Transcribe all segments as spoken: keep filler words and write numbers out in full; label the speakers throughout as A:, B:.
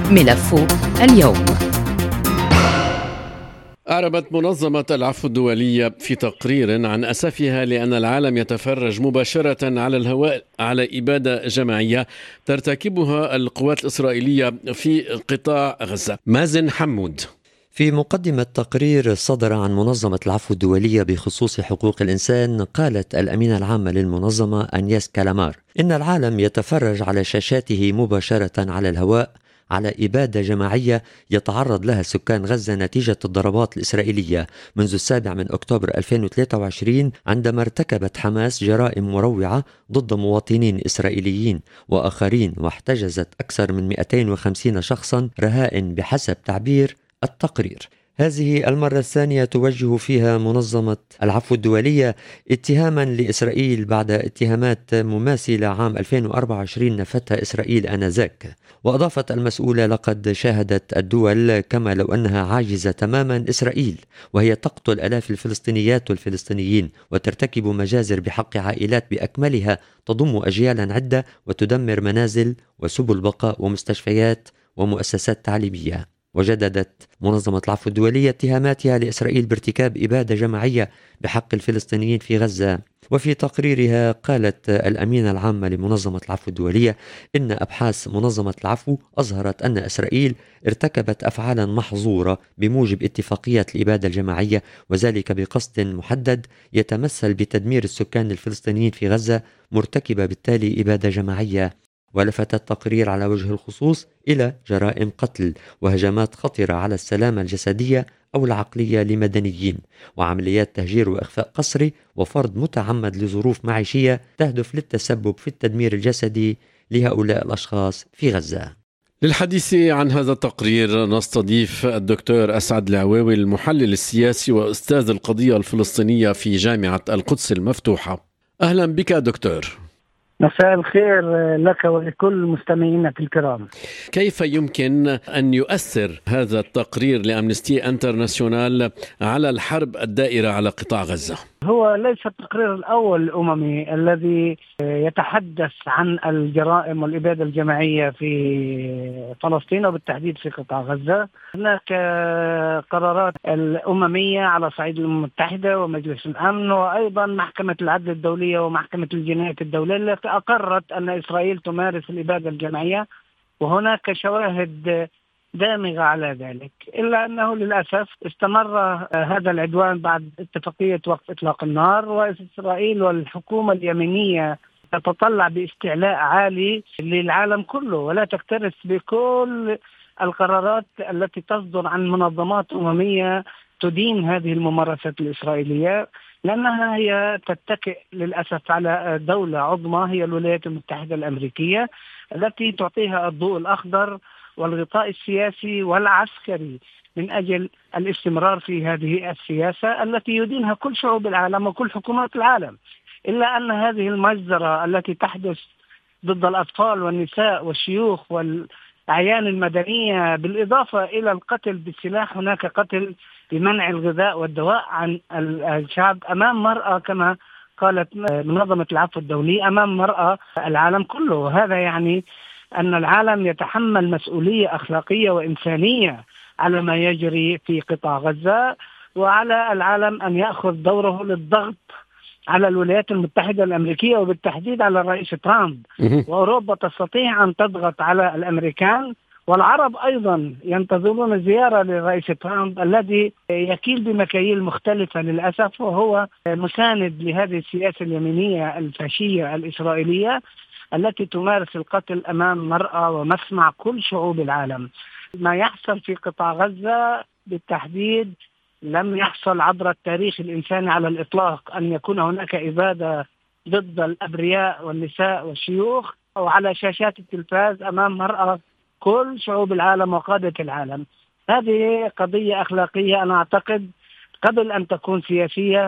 A: ملف اليوم.
B: أعربت منظمة العفو الدولية في تقرير عن أسفها لأن العالم يتفرج مباشرة على الهواء على إبادة جماعية ترتكبها القوات الإسرائيلية في قطاع غزة. مازن حمود.
C: في مقدمة تقرير صدر عن منظمة العفو الدولية بخصوص حقوق الإنسان، قالت الأمينة العامة للمنظمة أنيس كالامار إن العالم يتفرج على شاشاته مباشرة على الهواء على إبادة جماعية يتعرض لها سكان غزة نتيجة الضربات الإسرائيلية منذ السابع من أكتوبر ألفين وثلاثة وعشرين، عندما ارتكبت حماس جرائم مروعة ضد مواطنين إسرائيليين وآخرين، واحتجزت أكثر من مئتين وخمسين شخصا رهائن بحسب تعبير التقرير. هذه المرة الثانية توجه فيها منظمة العفو الدولية اتهاما لإسرائيل بعد اتهامات مماثلة عام ألفين وأربعة وعشرين نفتها إسرائيل آنذاك. وأضافت المسؤولة: لقد شاهدت الدول كما لو أنها عاجزة تماما إسرائيل، وهي تقتل آلاف الفلسطينيات والفلسطينيين وترتكب مجازر بحق عائلات بأكملها تضم أجيالا عدة وتدمر منازل وسبل بقاء ومستشفيات ومؤسسات تعليمية. وجددت منظمة العفو الدولية اتهاماتها لإسرائيل بارتكاب إبادة جماعية بحق الفلسطينيين في غزة. وفي تقريرها قالت الأمينة العامة لمنظمة العفو الدولية إن أبحاث منظمة العفو أظهرت أن إسرائيل ارتكبت أفعالا محظورة بموجب اتفاقيات الإبادة الجماعية، وذلك بقصد محدد يتمثل بتدمير السكان الفلسطينيين في غزة، مرتكبة بالتالي إبادة جماعية. ولفت التقرير على وجه الخصوص إلى جرائم قتل وهجمات خطرة على السلامة الجسدية أو العقلية لمدنيين، وعمليات تهجير وإخفاء قسري، وفرض متعمد لظروف معيشية تهدف للتسبب في التدمير الجسدي لهؤلاء الأشخاص في غزة.
B: للحديث عن هذا التقرير نستضيف الدكتور أسعد العواوي، المحلل السياسي وأستاذ القضية الفلسطينية في جامعة القدس المفتوحة. أهلا بك دكتور.
D: مساء الخير لك ولكل مستمعينك الكرام.
B: كيف يمكن أن يؤثر هذا التقرير لأمنستي انترناسيونال على الحرب الدائرة على قطاع غزة؟
D: هو ليس التقرير الأول الأممي الذي يتحدث عن الجرائم والإبادة الجماعية في فلسطين وبالتحديد في قطاع غزة. هناك قرارات الأممية على صعيد الأمم المتحدة ومجلس الأمن وأيضا محكمة العدل الدولية ومحكمة الجنايات الدولية التي أقرت أن إسرائيل تمارس الإبادة الجماعية، وهناك شواهد دامغة على ذلك، إلا أنه للأسف استمر هذا العدوان بعد اتفاقية وقف إطلاق النار، وإسرائيل والحكومة اليمنية تتطلع باستعلاء عالي للعالم كله ولا تكترث بكل القرارات التي تصدر عن منظمات أممية تدين هذه الممارسات الإسرائيلية، لأنها هي تتكئ للأسف على دولة عظمى هي الولايات المتحدة الأمريكية التي تعطيها الضوء الأخضر والغطاء السياسي والعسكري من أجل الاستمرار في هذه السياسة التي يدينها كل شعوب العالم وكل حكومات العالم. إلا أن هذه المجزرة التي تحدث ضد الأطفال والنساء والشيوخ والأعيان المدنية، بالإضافة إلى القتل بالسلاح، هناك قتل بمنع الغذاء والدواء عن الشعب أمام مرأة كما قالت منظمة العفو الدولي، أمام مرأة العالم كله. وهذا يعني أن العالم يتحمل مسؤولية أخلاقية وإنسانية على ما يجري في قطاع غزة، وعلى العالم أن يأخذ دوره للضغط على الولايات المتحدة الأمريكية وبالتحديد على الرئيس ترامب. وأوروبا تستطيع أن تضغط على الأمريكان، والعرب أيضا ينتظرون زيارة للرئيس ترامب الذي يكيل بمكاييل مختلفة للأسف، وهو مساند لهذه السياسة اليمينية الفاشية الإسرائيلية التي تمارس القتل أمام مرأة ومسمع كل شعوب العالم. ما يحصل في قطاع غزة بالتحديد لم يحصل عبر التاريخ الإنساني على الإطلاق، أن يكون هناك إبادة ضد الأبرياء والنساء والشيوخ وعلى شاشات التلفاز أمام مرأة كل شعوب العالم وقادة العالم. هذه قضية أخلاقية أنا أعتقد قبل أن تكون سياسية.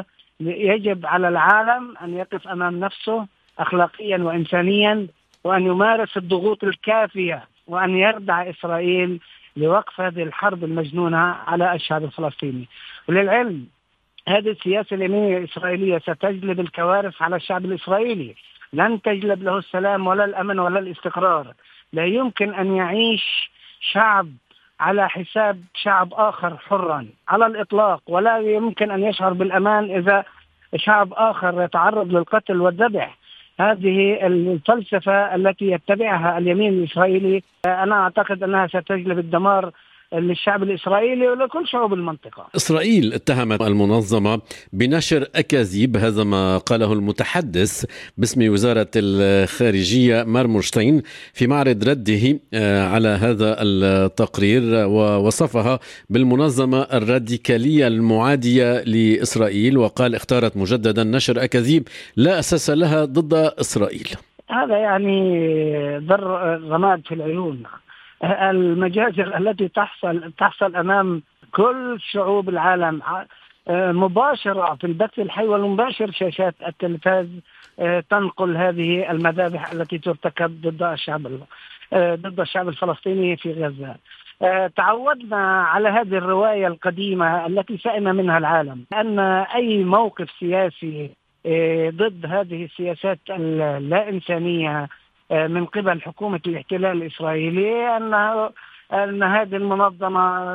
D: يجب على العالم أن يقف أمام نفسه أخلاقيا وإنسانيا، وأن يمارس الضغوط الكافية، وأن يردع إسرائيل لوقف هذه الحرب المجنونة على الشعب الفلسطيني. وللعلم هذه السياسة اليمينية الإسرائيلية ستجلب الكوارث على الشعب الإسرائيلي، لن تجلب له السلام ولا الأمن ولا الاستقرار. لا يمكن أن يعيش شعب على حساب شعب آخر حرا على الإطلاق، ولا يمكن أن يشعر بالأمان إذا شعب آخر يتعرض للقتل والذبح. هذه الفلسفة التي يتبعها اليمين الإسرائيلي أنا أعتقد أنها ستجلب الدمار للشعب الإسرائيلي ولكل شعوب المنطقة.
B: إسرائيل اتهمت المنظمة بنشر أكاذيب، هذا ما قاله المتحدث باسم وزارة الخارجية مارمورشتاين في معرض رده على هذا التقرير، ووصفها بالمنظمة الراديكالية المعادية لإسرائيل، وقال اختارت مجددا نشر أكاذيب لا أساس لها ضد إسرائيل.
D: هذا يعني ضر رماد في العيون. المجازر التي تحصل تحصل أمام كل شعوب العالم مباشرة في البث الحي والمباشر، شاشات التلفاز تنقل هذه المذابح التي ترتكب ضد الشعب ضد الشعب الفلسطيني في غزة. تعودنا على هذه الرواية القديمة التي سئم منها العالم، أن أي موقف سياسي ضد هذه السياسات اللا إنسانية من قبل حكومة الاحتلال الإسرائيلي أن أن هذه المنظمة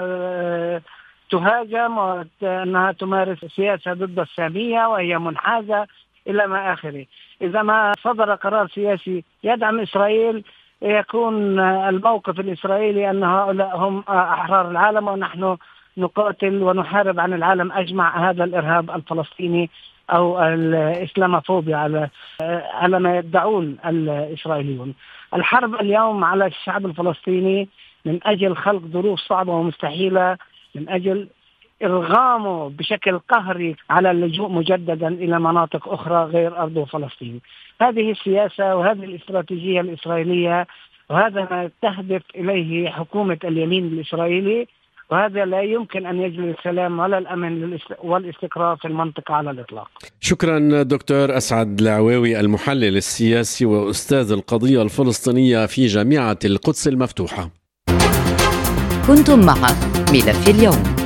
D: تهاجم وأنها تمارس سياسة ضد السامية وهي منحازة إلى ما آخره. إذا ما صدر قرار سياسي يدعم إسرائيل يكون الموقف الإسرائيلي أن هؤلاء هم أحرار العالم ونحن نقاتل ونحارب عن العالم أجمع هذا الإرهاب الفلسطيني أو الإسلاموفوبيا على على ما يدعون الإسرائيليون. الحرب اليوم على الشعب الفلسطيني من أجل خلق ظروف صعبة ومستحيلة، من أجل إرغامه بشكل قهري على اللجوء مجددا إلى مناطق أخرى غير أرض فلسطين. هذه السياسة وهذه الاستراتيجية الإسرائيلية، وهذا ما تهدف إليه حكومة اليمين الإسرائيلي، وهذا لا يمكن أن يجلب السلام ولا الأمن والاستقرار في المنطقة على الإطلاق.
B: شكرا دكتور أسعد العواوي، المحلل السياسي وأستاذ القضية الفلسطينية في جامعة القدس المفتوحة.
A: كنتم مع ملف اليوم.